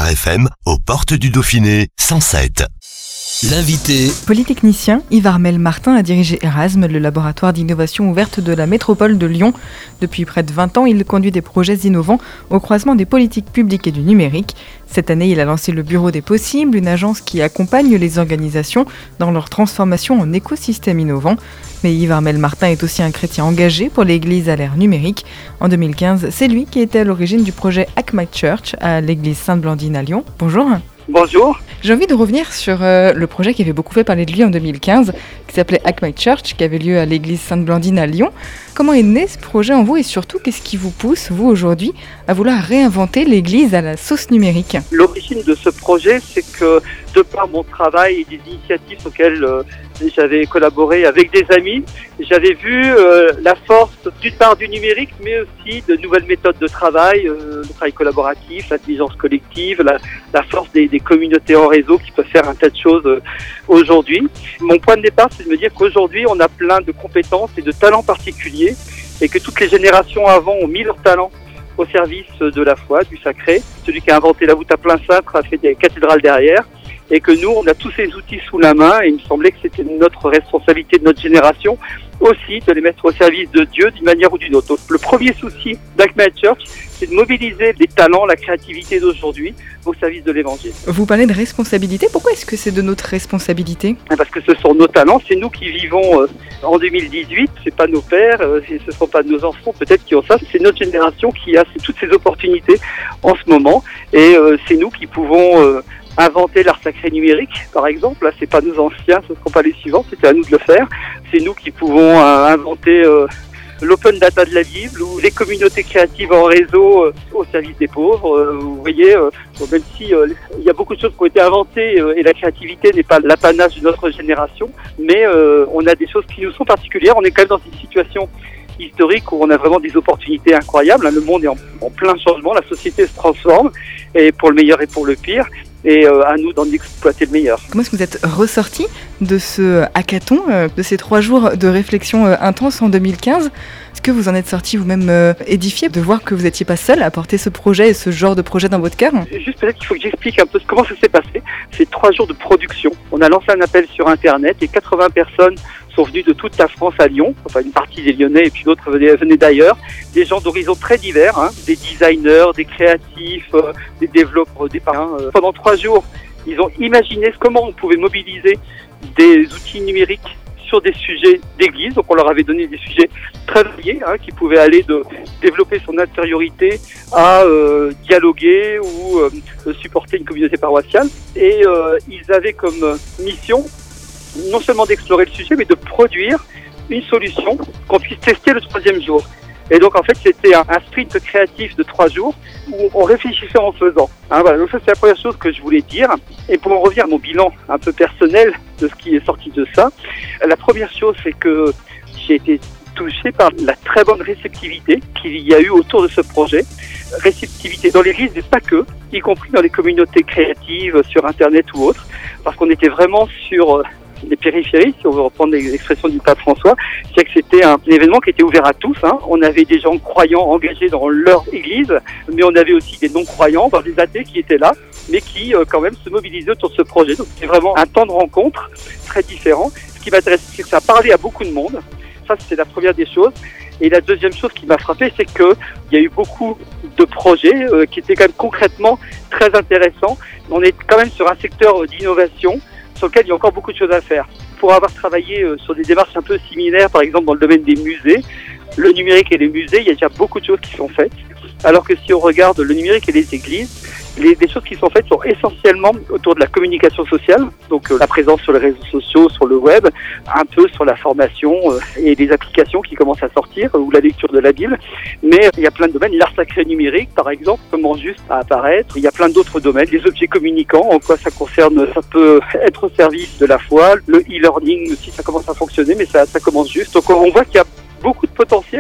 FM, aux portes du Dauphiné, 107. L'invité. Polytechnicien, Yves Armel Martin a dirigé Erasme, le laboratoire d'innovation ouverte de la métropole de Lyon. Depuis près de 20 ans, il conduit des projets innovants au croisement des politiques publiques et du numérique. Cette année, il a lancé le Bureau des Possibles, une agence qui accompagne les organisations dans leur transformation en écosystème innovant. Mais Yves Armel Martin est aussi un chrétien engagé pour l'Église à l'ère numérique. En 2015, c'est lui qui était à l'origine du projet Hack My Church à l'Église Sainte-Blandine à Lyon. Bonjour. Bonjour. J'ai envie de revenir sur le projet qui avait beaucoup fait parler de lui en 2015, qui s'appelait Hack My Church, qui avait lieu à l'église Sainte-Blandine à Lyon. Comment est né ce projet en vous et surtout, qu'est-ce qui vous pousse, vous aujourd'hui, à vouloir réinventer l'église à la sauce numérique ? L'origine de ce projet, c'est que de par mon travail et des initiatives auxquelles j'avais collaboré avec des amis, j'avais vu la force d'une part du numérique, mais aussi de nouvelles méthodes de travail, le travail collaboratif, l'intelligence collective, la force des communautés en réseau qui peuvent faire un tas de choses aujourd'hui. Mon point de départ, c'est de me dire qu'aujourd'hui, on a plein de compétences et de talents particuliers et que toutes les générations avant ont mis leurs talents au service de la foi, du sacré. Celui qui a inventé la voûte à plein cintre a fait des cathédrales derrière. Et que nous, on a tous ces outils sous la main et il me semblait que c'était notre responsabilité de notre génération aussi de les mettre au service de Dieu d'une manière ou d'une autre. Donc, le premier souci d'Hack My Church, c'est de mobiliser les talents, la créativité d'aujourd'hui au service de l'Évangile. Vous parlez de responsabilité, pourquoi est-ce que c'est de notre responsabilité ? Parce que ce sont nos talents, c'est nous qui vivons en 2018, c'est pas nos pères, ce ne sont pas nos enfants peut-être qui ont ça, c'est notre génération qui a toutes ces opportunités en ce moment et c'est nous qui pouvons inventer l'art sacré numérique, par exemple. Là, c'est pas nos anciens, ce ne seront pas les suivants, c'était à nous de le faire. C'est nous qui pouvons inventer l'open data de la Bible ou les communautés créatives en réseau au service des pauvres. Vous voyez, même si il y a beaucoup de choses qui ont été inventées et la créativité n'est pas l'apanage de notre génération, mais on a des choses qui nous sont particulières. On est quand même dans une situation historique où on a vraiment des opportunités incroyables. Le monde est en plein changement, la société se transforme, et pour le meilleur et pour le pire. Et à nous d'en exploiter le meilleur. Comment est-ce que vous êtes ressorti de ce hackathon, de ces 3 jours de réflexion intense en 2015 ? Est-ce que vous en êtes sorti vous-même édifié de voir que vous n'étiez pas seul à porter ce projet et ce genre de projet dans votre cœur ? Juste peut-être qu'il faut que j'explique un peu comment ça s'est passé. C'est 3 jours de production. On a lancé un appel sur Internet et 80 personnes sont venus de toute la France à Lyon, enfin une partie des Lyonnais et puis d'autres venaient d'ailleurs, des gens d'horizons très divers, des designers, des créatifs, des développeurs, des parrains. Pendant 3 jours, ils ont imaginé comment on pouvait mobiliser des outils numériques sur des sujets d'église. Donc on leur avait donné des sujets très variés, qui pouvaient aller de développer son intériorité à dialoguer ou supporter une communauté paroissiale. Et ils avaient comme mission non seulement d'explorer le sujet, mais de produire une solution qu'on puisse tester le 3e jour. Et donc en fait c'était un sprint créatif de 3 jours où on réfléchissait en faisant. Voilà. Donc ça c'est la première chose que je voulais dire. Et pour en revenir à mon bilan un peu personnel de ce qui est sorti de ça, la première chose c'est que j'ai été touché par la très bonne réceptivité qu'il y a eu autour de ce projet. Réceptivité dans l'église, mais pas que, y compris dans les communautés créatives, sur Internet ou autres, parce qu'on était vraiment sur les périphéries, si on veut reprendre l'expression du pape François, c'est que c'était un événement qui était ouvert à tous. On avait des gens croyants engagés dans leur église, mais on avait aussi des non-croyants, des athées qui étaient là, mais qui quand même se mobilisaient autour de ce projet. Donc c'était vraiment un temps de rencontre très différent. Ce qui m'intéresse, c'est que ça a parlé à beaucoup de monde. Ça, c'est la première des choses. Et la deuxième chose qui m'a frappé, c'est qu'il y a eu beaucoup de projets qui étaient quand même concrètement très intéressants. On est quand même sur un secteur d'innovation sur lequel il y a encore beaucoup de choses à faire. Pour avoir travaillé sur des démarches un peu similaires, par exemple dans le domaine des musées, le numérique et les musées, il y a déjà beaucoup de choses qui sont faites. Alors que si on regarde le numérique et les églises, les choses qui sont faites sont essentiellement autour de la communication sociale, donc la présence sur les réseaux sociaux, sur le web, un peu sur la formation et les applications qui commencent à sortir, ou la lecture de la Bible. Mais il y a plein de domaines, l'art sacré numérique par exemple, commence juste à apparaître. Il y a plein d'autres domaines, les objets communicants, en quoi ça concerne, ça peut être au service de la foi, le e-learning aussi, ça commence à fonctionner, mais ça commence juste. Donc on voit qu'il y a beaucoup de potentiel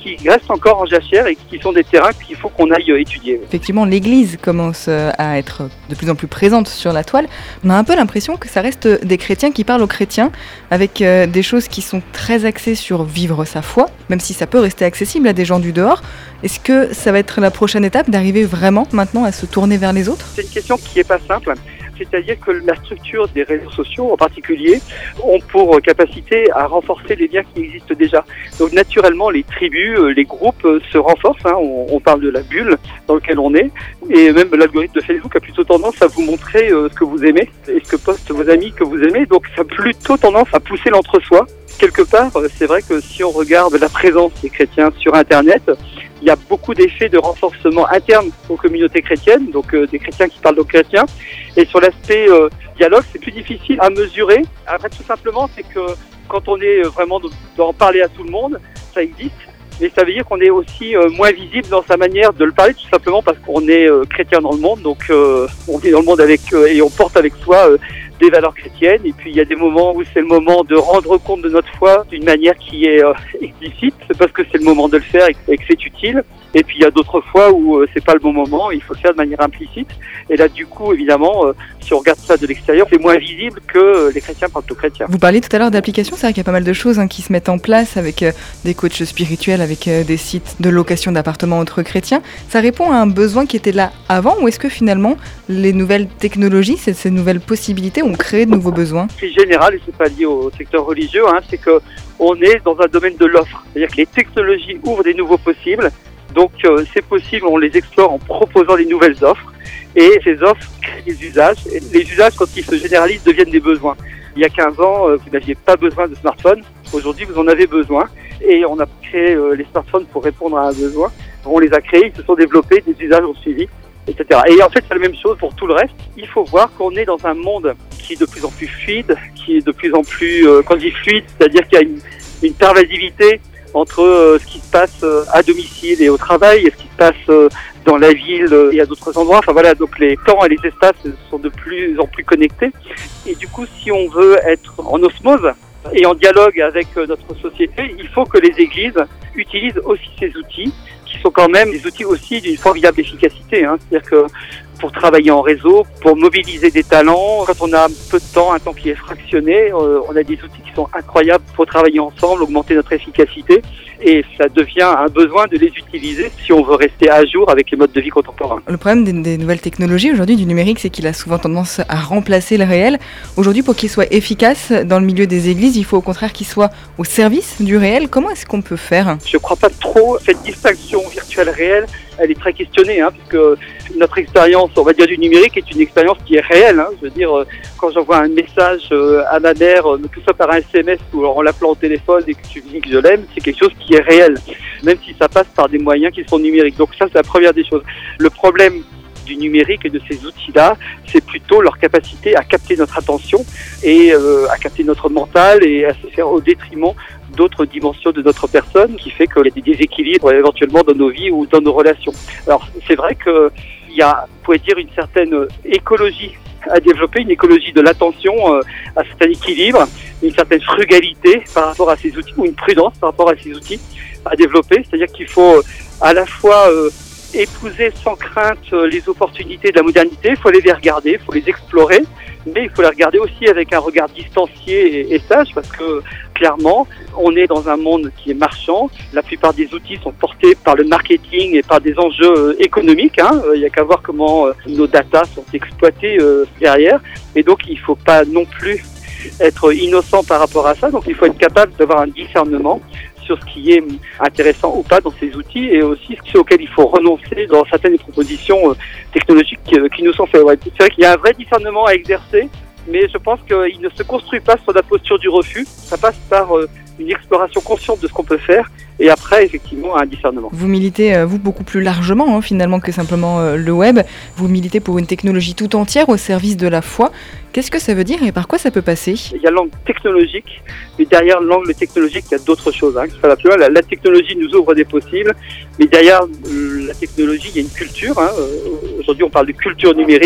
qui restent encore en jachère et qui sont des terrains qu'il faut qu'on aille étudier. Effectivement, l'Église commence à être de plus en plus présente sur la toile. On a un peu l'impression que ça reste des chrétiens qui parlent aux chrétiens, avec des choses qui sont très axées sur vivre sa foi, même si ça peut rester accessible à des gens du dehors. Est-ce que ça va être la prochaine étape d'arriver vraiment maintenant à se tourner vers les autres ? C'est une question qui n'est pas simple. C'est-à-dire que la structure des réseaux sociaux en particulier ont pour capacité à renforcer les liens qui existent déjà. Donc naturellement, les tribus, les groupes se renforcent. On parle de la bulle dans laquelle on est. Et même l'algorithme de Facebook a plutôt tendance à vous montrer ce que vous aimez et ce que postent vos amis que vous aimez. Donc ça a plutôt tendance à pousser l'entre-soi. Quelque part, c'est vrai que si on regarde la présence des chrétiens sur Internet, il y a beaucoup d'effets de renforcement interne aux communautés chrétiennes, donc des chrétiens qui parlent aux chrétiens. Et sur l'aspect dialogue, c'est plus difficile à mesurer. Après, tout simplement, c'est que quand on est vraiment d'en parler à tout le monde, ça existe. Mais ça veut dire qu'on est aussi moins visible dans sa manière de le parler, tout simplement parce qu'on est chrétien dans le monde. Donc on est dans le monde et on porte avec soi des valeurs chrétiennes. Et puis il y a des moments où c'est le moment de rendre compte de notre foi d'une manière qui est explicite, c'est parce que c'est le moment de le faire et que c'est utile. Et puis il y a d'autres fois où c'est pas le bon moment, il faut le faire de manière implicite. Et là du coup évidemment, si on regarde ça de l'extérieur, c'est moins visible que les chrétiens parlent aux chrétiens. Vous parliez tout à l'heure d'applications, c'est vrai qu'il y a pas mal de choses qui se mettent en place avec des coachs spirituels, avec des sites de location d'appartements entre chrétiens. Ça répond à un besoin qui était là avant, ou est-ce que finalement les nouvelles technologies, ces nouvelles possibilités ont créé de nouveaux besoins ? C'est général et c'est pas lié au secteur religieux, c'est que on est dans un domaine de l'offre. C'est-à-dire que les technologies ouvrent des nouveaux possibles. Donc c'est possible, on les explore en proposant des nouvelles offres et ces offres créent des usages. Et les usages, quand ils se généralisent, deviennent des besoins. Il y a 15 ans, vous n'aviez pas besoin de smartphone. Aujourd'hui, vous en avez besoin et on a créé les smartphones pour répondre à un besoin. On les a créés, ils se sont développés, des usages ont suivi, etc. Et en fait, c'est la même chose pour tout le reste. Il faut voir qu'on est dans un monde qui est de plus en plus fluide, qui est de plus en plus, quand je dis fluide, c'est-à-dire qu'il y a une pervasivité entre ce qui se passe à domicile et au travail et ce qui se passe dans la ville et à d'autres endroits. Enfin voilà, donc les temps et les espaces sont de plus en plus connectés. Et du coup, si on veut être en osmose et en dialogue avec notre société, il faut que les églises utilisent aussi ces outils qui sont quand même des outils aussi d'une formidable efficacité. C'est-à-dire que pour travailler en réseau, pour mobiliser des talents, quand on a peu de temps, un temps qui est fractionné, on a des outils qui sont incroyables pour travailler ensemble, augmenter notre efficacité. Et ça devient un besoin de les utiliser si on veut rester à jour avec les modes de vie contemporains. Le problème des nouvelles technologies aujourd'hui, du numérique, c'est qu'il a souvent tendance à remplacer le réel. Aujourd'hui, pour qu'il soit efficace dans le milieu des églises, il faut au contraire qu'il soit au service du réel. Comment est-ce qu'on peut faire ? Je ne crois pas trop cette distinction virtuelle-réelle. Elle est très questionnée, puisque notre expérience, on va dire, du numérique est une expérience qui est réelle. Je veux dire, quand j'envoie un message à ma mère, que ce soit par un SMS ou en l'appelant au téléphone et que tu me dis que je l'aime, c'est quelque chose qui est réel, même si ça passe par des moyens qui sont numériques. Donc ça, c'est la première des choses. Le problème du numérique et de ces outils-là, c'est plutôt leur capacité à capter notre attention et à capter notre mental et à se faire au détriment d'autres dimensions de notre personne, qui fait qu'il y a des déséquilibres éventuellement dans nos vies ou dans nos relations. Alors c'est vrai qu'il y a, on pourrait dire, une certaine écologie à développer, une écologie de l'attention, à certain équilibre, une certaine frugalité par rapport à ces outils, ou une prudence par rapport à ces outils à développer. C'est-à-dire qu'il faut à la fois épouser sans crainte les opportunités de la modernité, il faut aller les regarder, il faut les explorer, mais il faut les regarder aussi avec un regard distancié et sage, parce que clairement, on est dans un monde qui est marchand. La plupart des outils sont portés par le marketing et par des enjeux économiques. Il n'y a qu'à voir comment nos datas sont exploitées derrière. Et donc, il ne faut pas non plus être innocent par rapport à ça. Donc, il faut être capable d'avoir un discernement sur ce qui est intéressant ou pas dans ces outils et aussi ce auquel il faut renoncer dans certaines propositions technologiques qui nous sont faites. Ouais, c'est vrai qu'il y a un vrai discernement à exercer, mais je pense qu'il ne se construit pas sur la posture du refus. Ça passe par une exploration consciente de ce qu'on peut faire et après, effectivement, un discernement. Vous militez, vous, beaucoup plus largement, finalement, que simplement le web. Vous militez pour une technologie tout entière au service de la foi. Qu'est-ce que ça veut dire et par quoi ça peut passer ? Il y a l'angle technologique, mais derrière l'angle technologique, il y a d'autres choses. Ça va plus loin. La technologie nous ouvre des possibles, mais derrière la technologie, il y a une culture. Aujourd'hui, on parle de culture numérique.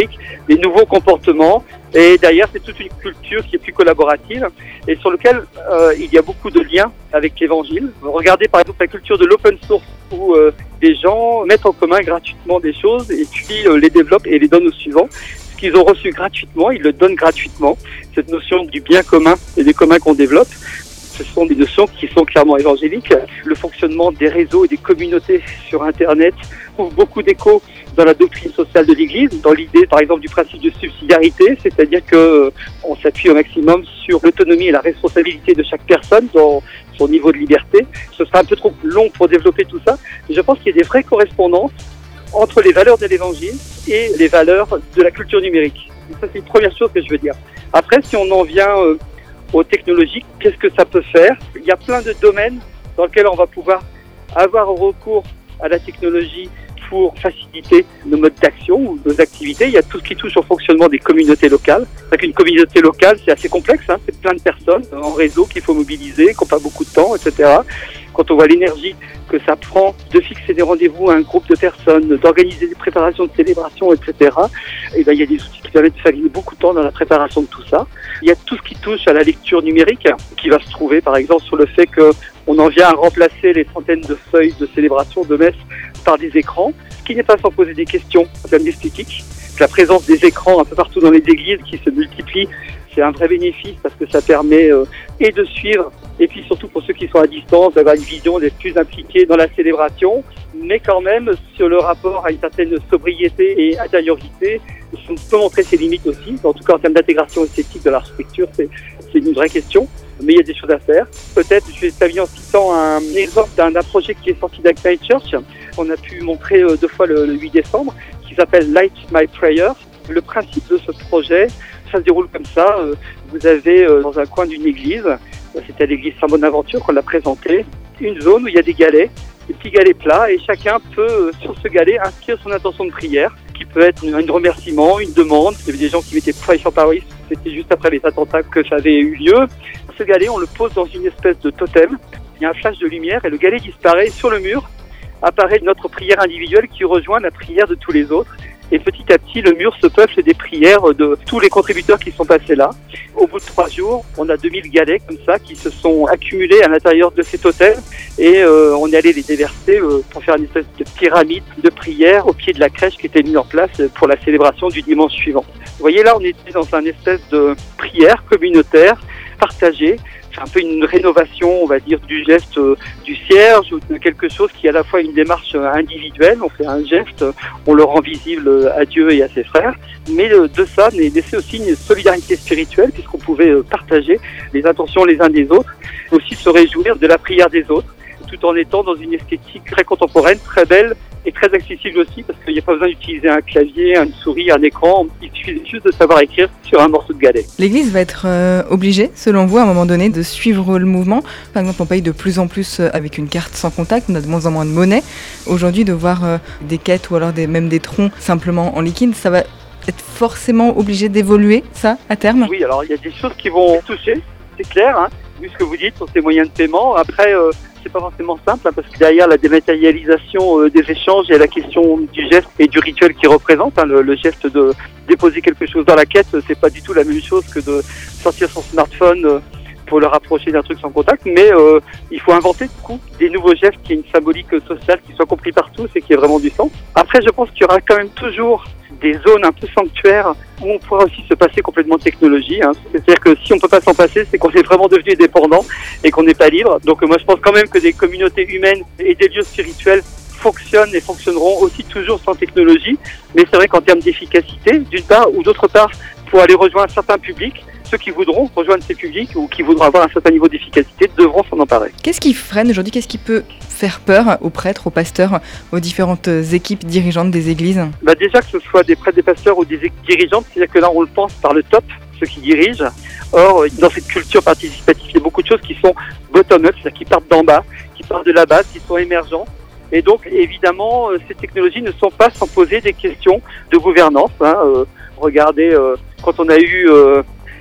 les nouveaux comportements. Et derrière, c'est toute une culture qui est plus collaborative et sur laquelle il y a beaucoup de liens avec l'Évangile. Regardez par exemple la culture de l'open source où des gens mettent en commun gratuitement des choses et puis les développent et les donnent aux suivants. Ce qu'ils ont reçu gratuitement, ils le donnent gratuitement. Cette notion du bien commun et des communs qu'on développe, ce sont des notions qui sont clairement évangéliques. Le fonctionnement des réseaux et des communautés sur Internet trouve beaucoup d'écho dans la doctrine sociale de l'Église, dans l'idée par exemple du principe de subsidiarité, c'est-à-dire que on s'appuie au maximum sur l'autonomie et la responsabilité de chaque personne dans son niveau de liberté. Ce sera un peu trop long pour développer tout ça, mais je pense qu'il y a des vraies correspondances entre les valeurs de l'Évangile et les valeurs de la culture numérique. Et ça, c'est une première chose que je veux dire. Après, si on en vient aux technologies, qu'est-ce que ça peut faire ? Il y a plein de domaines dans lesquels on va pouvoir avoir recours à la technologie pour faciliter nos modes d'action ou nos activités. Il y a tout ce qui touche au fonctionnement des communautés locales. C'est qu'une communauté locale, c'est assez complexe, c'est plein de personnes en réseau qu'il faut mobiliser, qui n'ont pas beaucoup de temps, etc. Quand on voit l'énergie que ça prend de fixer des rendez-vous à un groupe de personnes, d'organiser des préparations de célébration, etc., et ben, il y a des outils qui permettent de faire gagner beaucoup de temps dans la préparation de tout ça. Il y a tout ce qui touche à la lecture numérique, qui va se trouver par exemple sur le fait qu'on en vient à remplacer les centaines de feuilles de célébration de messe par des écrans, ce qui n'est pas sans poser des questions en termes d'esthétique. La présence des écrans un peu partout dans les églises qui se multiplient, c'est un vrai bénéfice parce que ça permet et de suivre, et puis surtout pour ceux qui sont à distance, d'avoir une vision d'être plus impliqués dans la célébration, mais quand même sur le rapport à une certaine sobriété et intériorité, on peut montrer ses limites aussi. En tout cas en termes d'intégration esthétique de l'architecture, c'est une vraie question. Mais il y a des choses à faire. Peut-être, je vais terminer en citant un exemple d'un projet qui est sorti d'Ignite Church. On a pu montrer 2 fois le 8 décembre, qui s'appelle Light My Prayer. Le principe de ce projet, ça se déroule comme ça. Vous avez dans un coin d'une église, c'était l'église Saint-Bonaventure qu'on l'a présenté, une zone où il y a des galets, des petits galets plats, et chacun peut, sur ce galet, inscrire son intention de prière, qui peut être un remerciement, une demande. Il y avait des gens qui mettaient Pray for Paris, c'était juste après les attentats que ça avait eu lieu. Ce galet, on le pose dans une espèce de totem. Il y a un flash de lumière et le galet disparaît. Sur le mur apparaît notre prière individuelle qui rejoint la prière de tous les autres. Et petit à petit, le mur se peuple des prières de tous les contributeurs qui sont passés là. Au bout de 3 jours, on a 2000 galets comme ça qui se sont accumulés à l'intérieur de ces totems. Et on est allé les déverser pour faire une espèce de pyramide de prière au pied de la crèche qui était mise en place pour la célébration du dimanche suivant. Vous voyez là, on était dans un espèce de prière communautaire partagée. C'est un peu une rénovation, on va dire, du geste du cierge ou de quelque chose qui est à la fois une démarche individuelle, on fait un geste, on le rend visible à Dieu et à ses frères, mais de ça naissait aussi une solidarité spirituelle puisqu'on pouvait partager les intentions les uns des autres, aussi se réjouir de la prière des autres, tout en étant dans une esthétique très contemporaine, très belle et très accessible aussi parce qu'il n'y a pas besoin d'utiliser un clavier, une souris, un écran, il suffit juste de savoir écrire sur un morceau de galet. L'Église va être obligée, selon vous, à un moment donné, de suivre le mouvement. Par exemple, on paye de plus en plus avec une carte sans contact, on a de moins en moins de monnaie. Aujourd'hui, de voir des quêtes ou alors même des troncs simplement en liquide, ça va être forcément obligé d'évoluer, ça, à terme ? Oui, alors il y a des choses qui vont toucher, c'est clair, vu ce que vous dites sur ces moyens de paiement. Après, c'est pas forcément simple parce que derrière la dématérialisation des échanges, il y a la question du geste et du rituel qui représente. Le geste de déposer quelque chose dans la caisse, c'est pas du tout la même chose que de sortir son smartphone pour le rapprocher d'un truc sans contact, mais il faut inventer du coup des nouveaux gestes qui aient une symbolique sociale qui soit compris par tous et qui ait vraiment du sens. Après, je pense qu'il y aura quand même toujours des zones un peu sanctuaires où on pourra aussi se passer complètement de technologie. C'est-à-dire que si on peut pas s'en passer, c'est qu'on est vraiment devenu dépendant et qu'on n'est pas libre. Donc moi je pense quand même que des communautés humaines et des lieux spirituels fonctionnent et fonctionneront aussi toujours sans technologie. Mais c'est vrai qu'en termes d'efficacité, d'une part, ou d'autre part, pour aller rejoindre un certain public, ceux qui voudront rejoindre ces publics ou qui voudront avoir un certain niveau d'efficacité devront s'en emparer. Qu'est-ce qui freine aujourd'hui ? Qu'est-ce qui peut faire peur aux prêtres, aux pasteurs, aux différentes équipes dirigeantes des églises ? Déjà que ce soit des prêtres, des pasteurs ou des équipes dirigeantes, c'est-à-dire que là on le pense par le top, ceux qui dirigent. Or, dans cette culture participative, il y a beaucoup de choses qui sont bottom-up, c'est-à-dire qui partent d'en bas, qui partent de la base, qui sont émergents. Et donc, évidemment, ces technologies ne sont pas sans poser des questions de gouvernance. Regardez, quand on a eu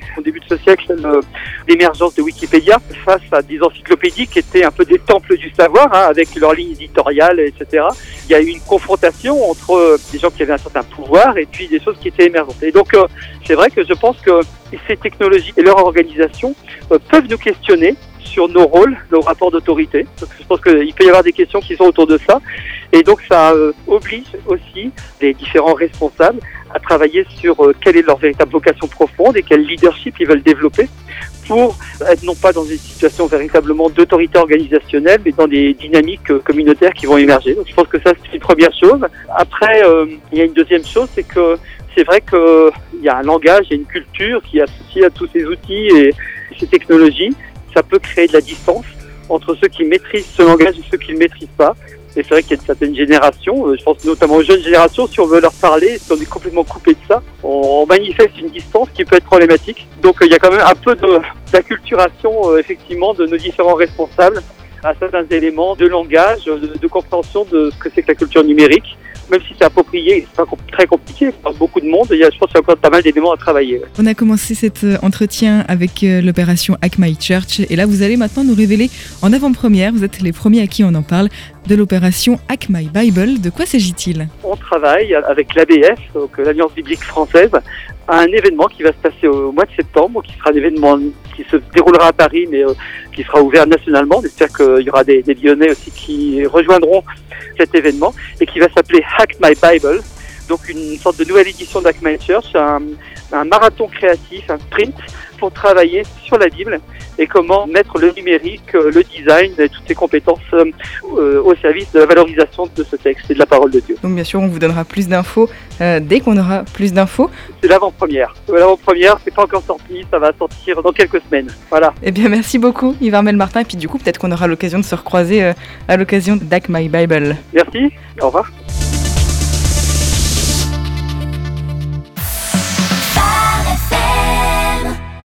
au début de ce siècle l'émergence de Wikipédia face à des encyclopédies qui étaient un peu des temples du savoir, avec leurs lignes éditoriales, etc. Il y a eu une confrontation entre des gens qui avaient un certain pouvoir et puis des choses qui étaient émergentes. Et donc c'est vrai que je pense que ces technologies et leur organisation peuvent nous questionner sur nos rôles, nos rapports d'autorité. Donc, je pense qu'il peut y avoir des questions qui sont autour de ça. Et donc ça oblige aussi les différents responsables à travailler sur quelle est leur véritable vocation profonde et quel leadership ils veulent développer pour être non pas dans une situation véritablement d'autorité organisationnelle, mais dans des dynamiques communautaires qui vont émerger. Donc je pense que ça, c'est une première chose. Après, il y a une deuxième chose, c'est que c'est vrai qu'il y a un langage et une culture qui est associée à tous ces outils et ces technologies. Ça peut créer de la distance entre ceux qui maîtrisent ce langage et ceux qui ne le maîtrisent pas. Et c'est vrai qu'il y a une certaine génération, je pense notamment aux jeunes générations, si on veut leur parler, si on est complètement coupé de ça, on manifeste une distance qui peut être problématique. Donc il y a quand même un peu d'acculturation effectivement de nos différents responsables à certains éléments de langage, de compréhension de ce que c'est que la culture numérique. Même si c'est approprié, c'est pas très compliqué pour beaucoup de monde, je pense qu'il y a encore pas mal d'éléments à travailler. On a commencé cet entretien avec l'opération Hack My Church et là vous allez maintenant nous révéler en avant-première, vous êtes les premiers à qui on en parle, de l'opération Hack My Bible. De quoi s'agit-il ? On travaille avec l'ABF, donc l'Alliance Biblique Française, à un événement qui va se passer au mois de septembre, qui sera un événement qui se déroulera à Paris, mais qui sera ouvert nationalement. J'espère qu'il y aura des Lyonnais aussi qui rejoindront cet événement et qui va s'appeler Hack My Bible, donc une sorte de nouvelle édition d'Hack My Church, un marathon créatif, un sprint pour travailler sur la Bible et comment mettre le numérique, le design et toutes ces compétences au service de la valorisation de ce texte et de la parole de Dieu. Donc bien sûr, on vous donnera plus d'infos dès qu'on aura plus d'infos. C'est l'avant-première. L'avant-première, c'est pas encore sorti, ça va sortir dans quelques semaines. Voilà. Eh bien, merci beaucoup, Yves Armel Martin. Et puis du coup, peut-être qu'on aura l'occasion de se recroiser à l'occasion d'Hack My Bible. Merci, au revoir.